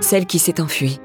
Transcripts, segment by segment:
celle qui s'est enfuie.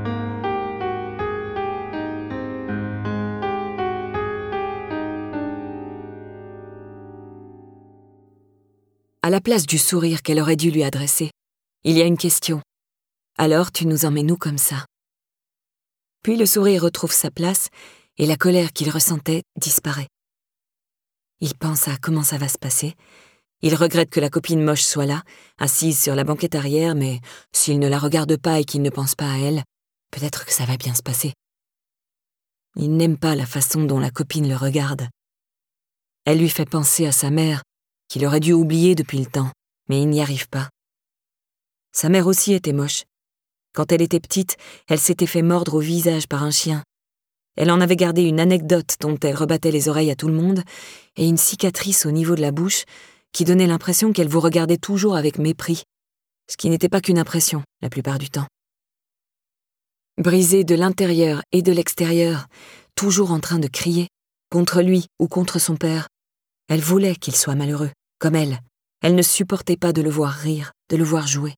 À la place du sourire qu'elle aurait dû lui adresser, il y a une question. Alors tu nous emmènes où comme ça? Puis le sourire retrouve sa place et la colère qu'il ressentait disparaît. Il pense à comment ça va se passer. Il regrette que la copine moche soit là, assise sur la banquette arrière, mais s'il ne la regarde pas et qu'il ne pense pas à elle, peut-être que ça va bien se passer. Il n'aime pas la façon dont la copine le regarde. Elle lui fait penser à sa mère, qu'il aurait dû oublier depuis le temps, mais il n'y arrive pas. Sa mère aussi était moche. Quand elle était petite, elle s'était fait mordre au visage par un chien. Elle en avait gardé une anecdote dont elle rebattait les oreilles à tout le monde, et une cicatrice au niveau de la bouche qui donnait l'impression qu'elle vous regardait toujours avec mépris, ce qui n'était pas qu'une impression la plupart du temps. Brisée de l'intérieur et de l'extérieur, toujours en train de crier, contre lui ou contre son père, elle voulait qu'il soit malheureux, comme elle. Elle ne supportait pas de le voir rire, de le voir jouer.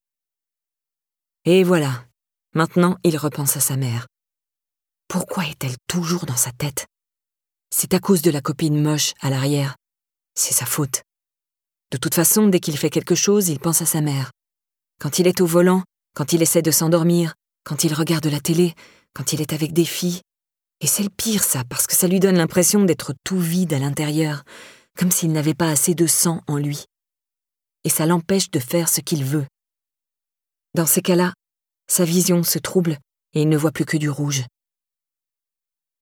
Et voilà, maintenant il repense à sa mère. Pourquoi est-elle toujours dans sa tête? C'est à cause de la copine moche à l'arrière. C'est sa faute. De toute façon, dès qu'il fait quelque chose, il pense à sa mère. Quand il est au volant, quand il essaie de s'endormir, quand il regarde la télé, quand il est avec des filles. Et c'est le pire, ça, parce que ça lui donne l'impression d'être tout vide à l'intérieur, comme s'il n'avait pas assez de sang en lui. Et ça l'empêche de faire ce qu'il veut. Dans ces cas-là, sa vision se trouble et il ne voit plus que du rouge.